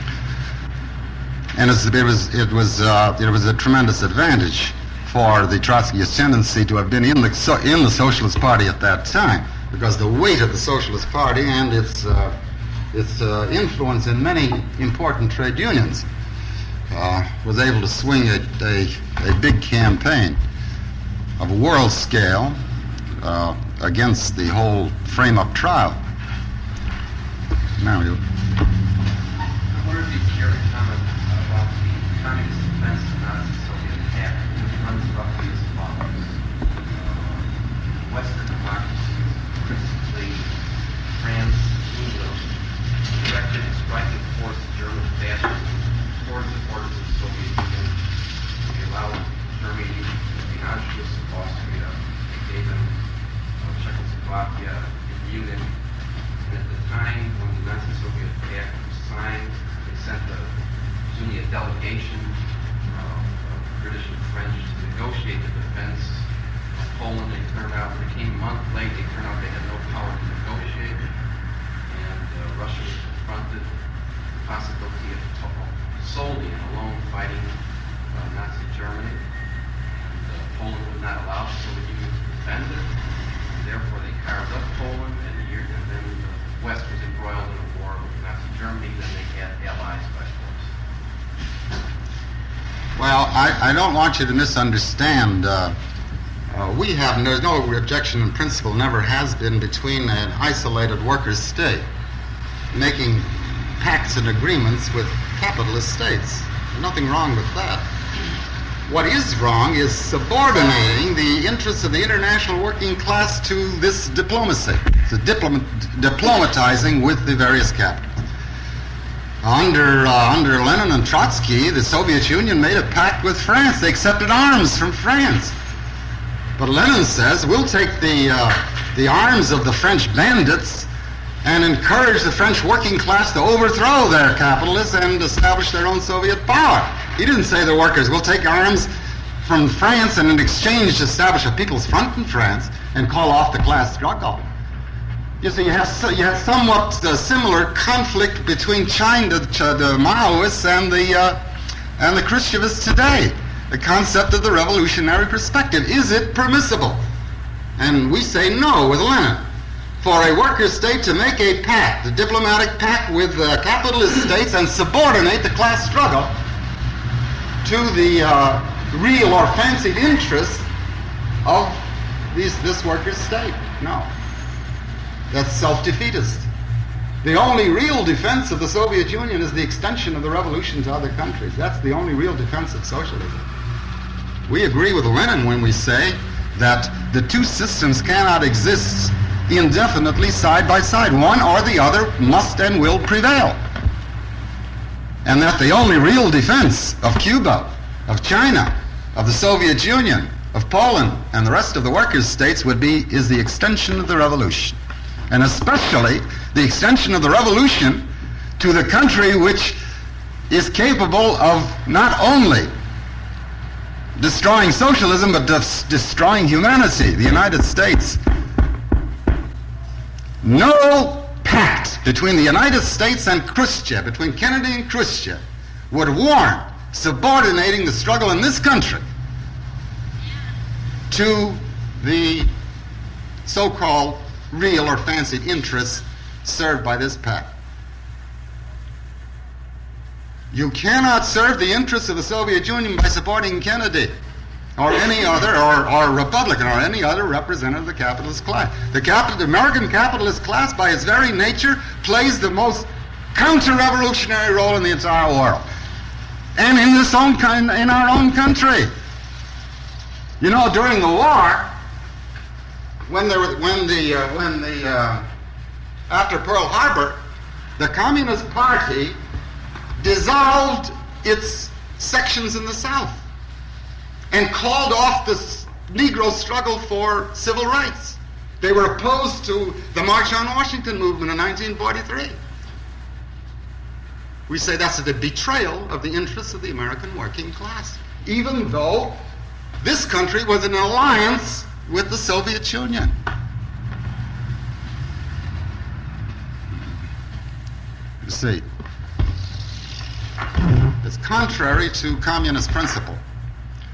And it was it was uh, it was a tremendous advantage for the Trotskyist tendency to have been in the so, in the Socialist Party at that time, because the weight of the Socialist Party and its uh, its uh, influence in many important trade unions uh, was able to swing a, a, a big campaign of a world scale uh, against the whole frame-up trial. Now you. I wonder if you care to comment about the communist defense of Nazi-Soviet attack, which runs roughly as follows. Uh, Western democracies, principally France, England, directed a striking force of German fascism towards the borders of the Soviet Union. They allowed Germany the Anschluss of Austria. They gave them uh, Czechoslovakia and Munich. And at the time when the Nazi-Soviet pact was signed, they sent a, usually a delegation uh, of British and French to negotiate the defense of Poland. They turned out, they came a month late, they turned out they had no power to negotiate. And uh, Russia was confronted with the possibility of solely and alone fighting uh, Nazi Germany. And uh, Poland would not allow the Soviet Union to defend it. And therefore they carved up Poland, and, the year, and then the West was embroiled in a war with Nazi Germany. Then they had allies by force. Well, I, I don't want you to misunderstand. Uh, uh, we have, there's no objection in principle, never has been, between an isolated workers' state making pacts and agreements with capitalist states. Nothing wrong with that. What is wrong is subordinating the interests of the international working class to this diplomacy, the diplom- diplomatizing with the various capitals. Under, uh, under Lenin and Trotsky, the Soviet Union made a pact with France. They accepted arms from France. But Lenin says, we'll take the, uh, the arms of the French bandits and encourage the French working class to overthrow their capitalists and establish their own Soviet power. He didn't say the workers will take arms from France and in exchange establish a People's Front in France and call off the class struggle. You see, you have, you have somewhat uh, similar conflict between China, the Maoists, and the, uh, and the Khrushchevists today. The concept of the revolutionary perspective. Is it permissible? And we say no with Lenin. For a worker state to make a pact, a diplomatic pact with uh, capitalist states and subordinate the class struggle to the uh, real or fancied interests of these, this worker state. No. That's self-defeatist. The only real defense of the Soviet Union is the extension of the revolution to other countries. That's the only real defense of socialism. We agree with Lenin when we say that the two systems cannot exist indefinitely side by side. One or the other must and will prevail. And that the only real defense of Cuba, of China, of the Soviet Union, of Poland, and the rest of the workers' states would be, is the extension of the revolution. And especially the extension of the revolution to the country which is capable of not only destroying socialism, but des- destroying humanity, the United States. No pact between the United States and Khrushchev, between Kennedy and Khrushchev, would warrant subordinating the struggle in this country to the so-called real or fancied interests served by this pact. You cannot serve the interests of the Soviet Union by supporting Kennedy or any other, or, or Republican, or any other representative of the capitalist class. The, capital, the American capitalist class, by its very nature, plays the most counter-revolutionary role in the entire world, and in this own kind, in our own country. You know, during the war, when there was, when the, uh, when the, uh, after Pearl Harbor, the Communist Party dissolved its sections in the South and called off the Negro struggle for civil rights. They were opposed to the March on Washington movement in nineteen forty-three. We say that's the betrayal of the interests of the American working class, even though this country was in alliance with the Soviet Union. You see, it's contrary to communist principle.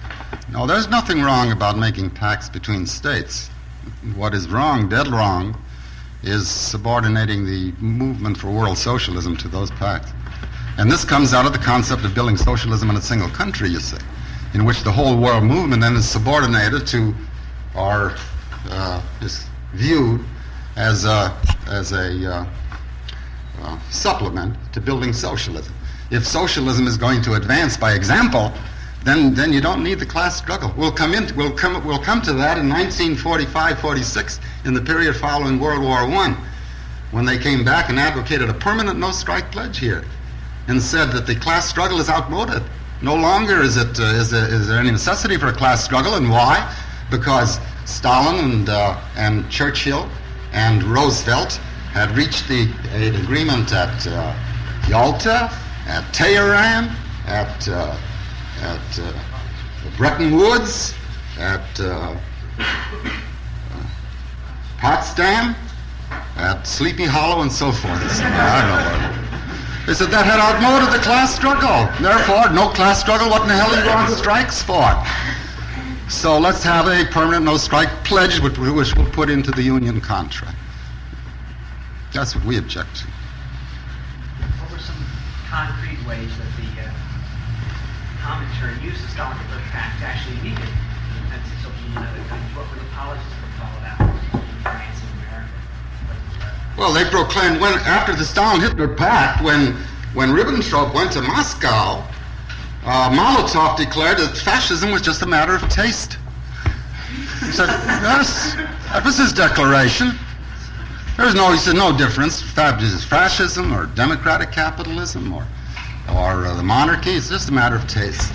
Now, there's nothing wrong about making pacts between states. What is wrong, dead wrong, is subordinating the movement for world socialism to those pacts. And this comes out of the concept of building socialism in a single country, you see, in which the whole world movement then is subordinated to, or uh, is viewed as a, as a uh, uh, supplement to building socialism. If socialism is going to advance by example, then then you don't need the class struggle. We'll come in. We'll come. We'll come to that in nineteen forty-five forty-six, in the period following World War One, when they came back and advocated a permanent no-strike pledge here, and said that the class struggle is outmoded. No longer is it uh, is, there, is there any necessity for a class struggle, and why? Because Stalin and uh, and Churchill and Roosevelt had reached the an agreement at uh, Yalta, at Tehran, at uh, at uh, Bretton Woods, at uh, uh, Potsdam, at Sleepy Hollow, and so forth. I don't know what. They said that had outmoded the class struggle. Therefore, no class struggle. What in the hell are you on strikes for? So let's have a permanent no-strike pledge, which, which we'll put into the union contract. That's what we object to. What were some concrete ways that the uh, commentary used the Stalin-Hitler Pact to actually weaken the defense of Soviet Union and other countries? What were the policies that followed out in France and America? Well, they proclaimed, when after the Stalin-Hitler Pact, when when Ribbentrop went to Moscow, uh, Molotov declared that fascism was just a matter of taste. He said, yes, that was his declaration. There's no, he said, no difference. Is it fascism or democratic capitalism or or uh, the monarchy? It's just a matter of taste.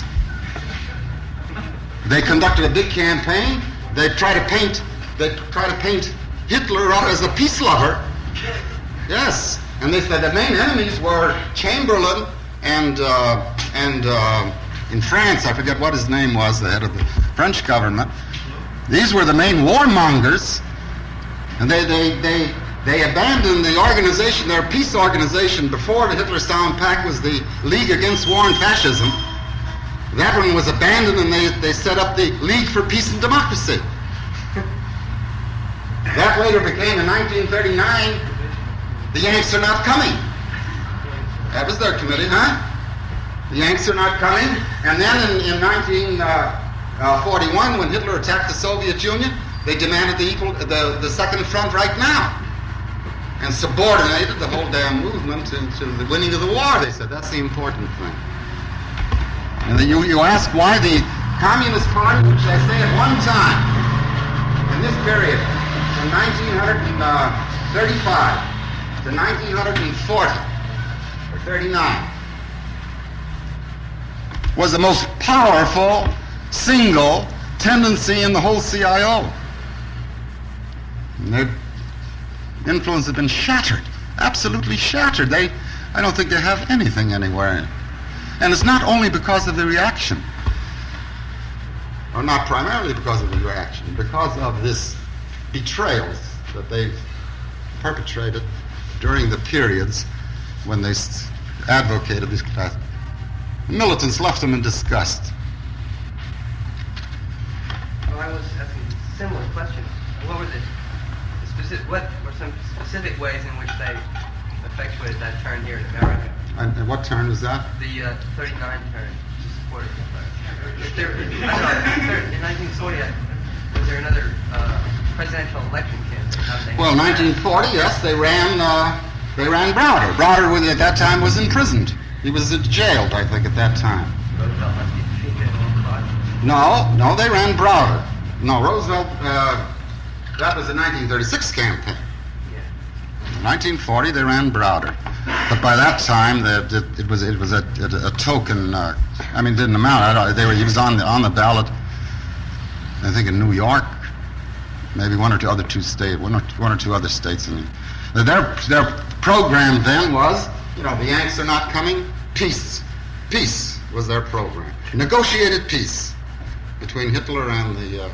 They conducted a big campaign. They try to paint. They try to paint Hitler up as a peace lover. Yes, and they said the main enemies were Chamberlain and uh, and uh, in France, I forget what his name was, the head of the French government. These were the main warmongers, and they they they. They abandoned the organization, their peace organization, before the Hitler-Stalin Pact was the League Against War and Fascism. That one was abandoned, and they, they set up the League for Peace and Democracy. That later became, in nineteen thirty-nine, the Yanks are not coming. That was their committee, huh? The Yanks are not coming. And then in, in nineteen forty-one, when Hitler attacked the Soviet Union, they demanded the, equal, the, the Second Front right now, and subordinated the whole damn movement to, to the winning of the war. They said that's the important thing. And then you, you ask why the Communist Party, which I say at one time, in this period, from nineteen thirty-five to nineteen forty, or thirty-nine, was the most powerful single tendency in the whole C I O. And their influence has been shattered, absolutely shattered. They, I don't think they have anything anywhere. And it's not only because of the reaction, or not primarily because of the reaction, because of this betrayals that they've perpetrated during the periods when they advocated these classes. Militants left them in disgust. Well, I was asking a similar question. What were the, the specific, what were some specific ways in which they effectuated that turn here in America? And, and what turn was that? The uh, thirty-nine turn to support Hitler. If there, I don't know, there, in nineteen forty, was there another uh, presidential election campaign? How did they Well, nineteen forty, yes, they ran. Uh, they ran Browder. Browder, was, at that time, was imprisoned. He was jailed, I think, at that time. Roosevelt must be defeated in Clark. No, no, they ran Browder. No, Roosevelt. Uh, that was the nineteen thirty-six campaign. Yeah. In nineteen forty, they ran Browder. But by that time, the, it, it was it was a, a, a token. Uh, I mean, it didn't amount. I don't, they were. He was on the on the ballot. I think in New York, maybe one or two other two states, one or one or two other states. And their their program then was, you know, the Yanks are not coming. Peace, peace was their program. Negotiated peace between Hitler and the. Uh,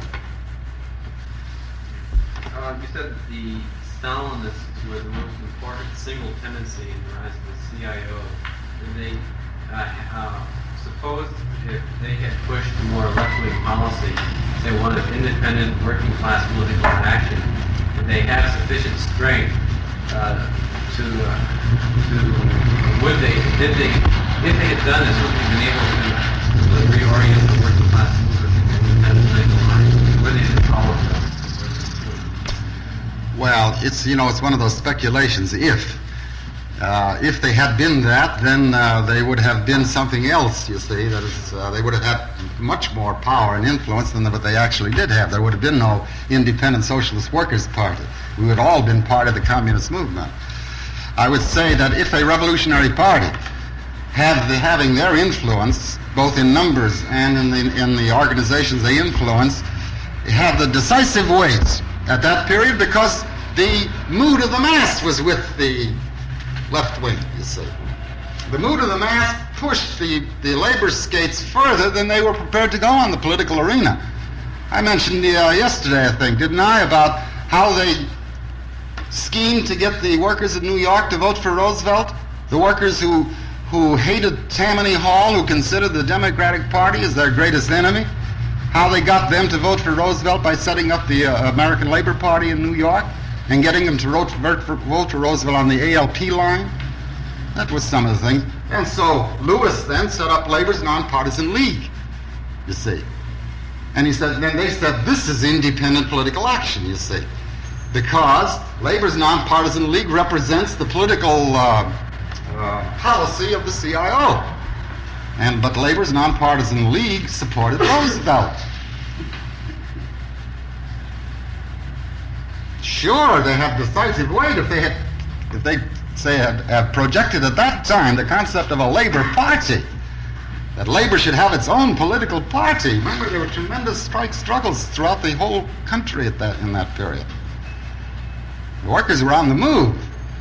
Uh, you said that the Stalinists were the most important single tendency in the rise of the C I O. And they uh, uh, supposed if they had pushed a more left-wing policy, say one of independent working-class political action, and they have sufficient strength uh, to, uh, to, would they, did they, if they had done this, would they have been able to reorient the working class movement and the line? Would they have followed them? Well, it's, you know, it's one of those speculations. If. Uh, if they had been that, then uh, they would have been something else, you see. That is, uh, they would have had much more power and influence than what they actually did have. There would have been no independent Socialist Workers' Party. We would all have been part of the communist movement. I would say that if a revolutionary party had the, having their influence, both in numbers and in the, in the organizations they influence, had the decisive weight at that period, because the mood of the mass was with the left wing, you see. The mood of the mass pushed the, the labor skates further than they were prepared to go on the political arena. I mentioned uh, yesterday, I think, didn't I, about how they schemed to get the workers of New York to vote for Roosevelt? The workers who, who hated Tammany Hall, who considered the Democratic Party as their greatest enemy. How they got them to vote for Roosevelt by setting up the uh, American Labor Party in New York and getting them to vote for, vote for Roosevelt on the A L P line. That was some of the things. And so Lewis then set up Labor's Nonpartisan League, you see. And he said, then they said, this is independent political action, you see, because Labor's Nonpartisan League represents the political uh, uh, policy of the C I O. And but Labor's Nonpartisan League supported Roosevelt. Sure, they have decisive weight. If they had, if they say had, had projected at that time the concept of a labor party, that labor should have its own political party. Remember, there were tremendous strike struggles throughout the whole country at that in that period. The workers were on the move,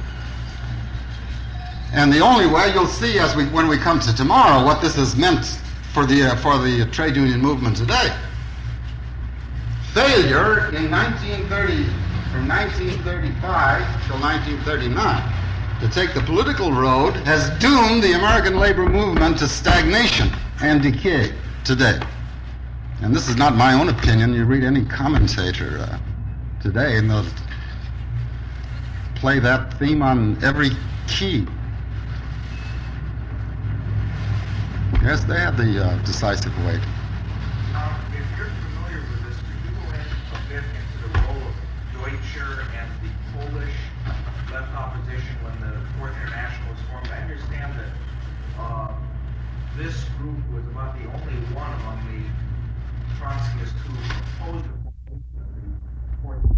and the only way you'll see as we when we come to tomorrow what this has meant for the uh, for the trade union movement today. Failure in nineteen thirty. From nineteen thirty-five till nineteen thirty-nine, to take the political road has doomed the American labor movement to stagnation and decay today. And this is not my own opinion. You read any commentator uh, today and they'll play that theme on every key. Yes, they have the uh, decisive weight. Um, if you're familiar with this, could you go in a bit into the role of Deutscher and the Polish left opposition when the Fourth International was formed? I understand that uh, this group was about the only one among the Trotskyists who opposed the formation of the Fourth